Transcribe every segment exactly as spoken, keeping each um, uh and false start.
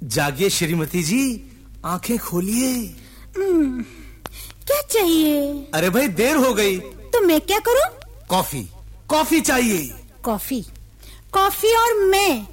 जागिए श्रीमती जी, आंखें खोलिए। क्या चाहिए? अरे भाई देर हो गई। तो मैं क्या करूं? कॉफी कॉफी चाहिए। कॉफी कॉफी और मैं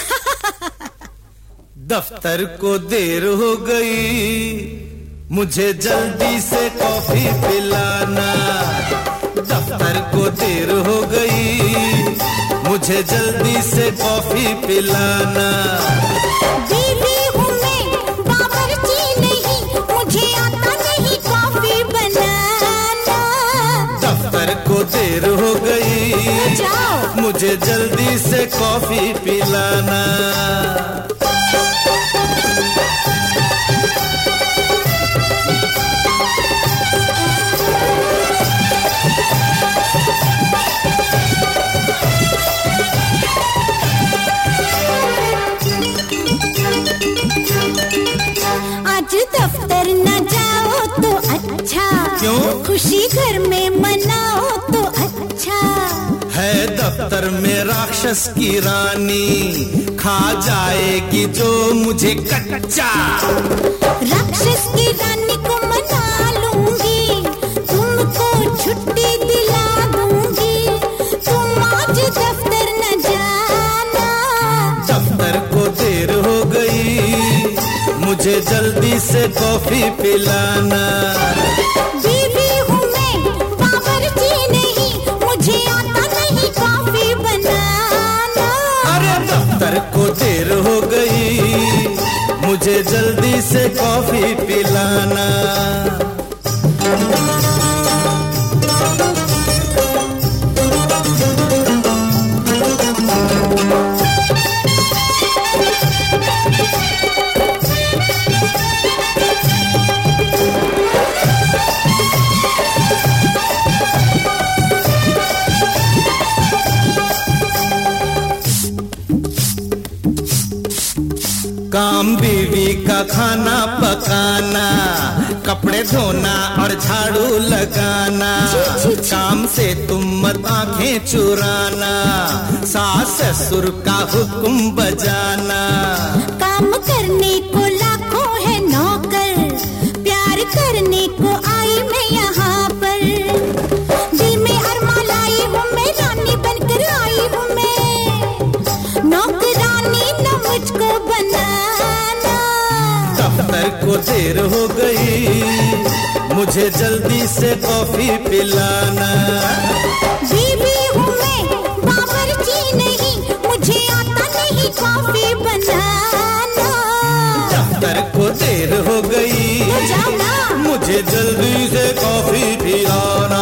दफ्तर को देर हो गई, मुझे जल्दी से कॉफी पिलाना। दफ्तर को देर हो गई, मुझे जल्दी से कॉफी पिलाना। बीवी हूँ मैं, बावर्ची नहीं, मुझे आता नहीं कॉफी बनाना। दफ्तर को देर हो गई, जाओ, मुझे जल्दी से कॉफी पिलाना। आज दफ्तर न जाओ तो अच्छा। क्यों? खुशी घर में मनाओ तो अच्छा। है दफ्तर में राक्षस की रानी, खा जाएगी जो मुझे कच्चा। राक्षस की रानी को मना लूंगी, तुमको छुट्टी दिला दूंगी। तुम आज दफ्तर न जाना। दफ्तर को देर हो गई, मुझे जल्दी से कॉफी पिलाना। बीवी हूँ मैं, बावर्ची नहीं, मुझे आता नहीं कॉफी बनाना। अरे दफ्तर को देर हो गई, मुझे जल्दी से कॉफी पिलाना। काम बीवी का खाना पकाना, कपड़े धोना और झाड़ू लगाना। काम से तुम मत आंखें चुराना, सास ससुर का हुक्म बजाना। काम करने को लाखों है नौकर, प्यार करने को आई मैं यहाँ पर। दिल में अरमा लाई हूँ मैं, रानी बनकर आई हूँ मैं। नौकरानी न मुझको बनाना। दफ्तर को देर हो गई, मुझे जल्दी से कॉफी पिलाना। बीवी हूँ मैं, बावर्ची नहीं, मुझे आता नहीं कॉफी बनाना। दफ्तर को देर हो गई, तो जाओ ना, मुझे जल्दी से कॉफी पिलाना।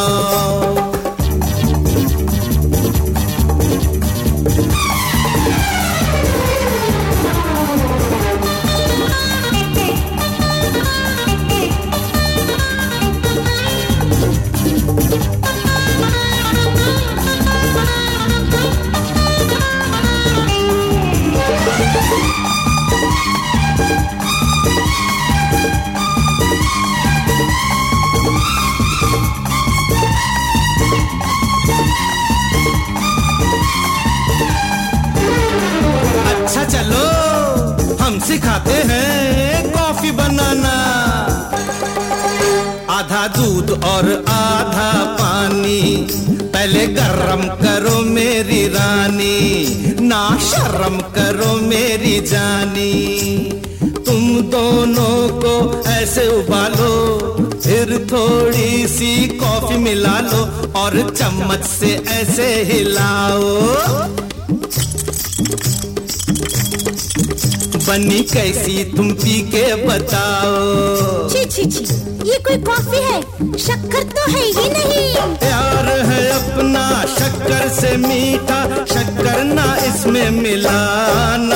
अच्छा चलो हम सिखाते हैं कॉफी बनाना। आधा दूध और आधा पानी, पहले गरम करो मेरी रानी, ना शर्म करो मेरी जानी। तुम दोनों को ऐसे उबालो, फिर थोड़ी सी कॉफी मिला लो और चम्मच से ऐसे हिलाओ। बनी कैसी तुम पी के बताओ। छी छी छी, ये कोई कॉफी है? शक्कर तो है ही नहीं। प्यार है अपना शक्कर से मीठा, शक्कर ना इसमें मिलाना।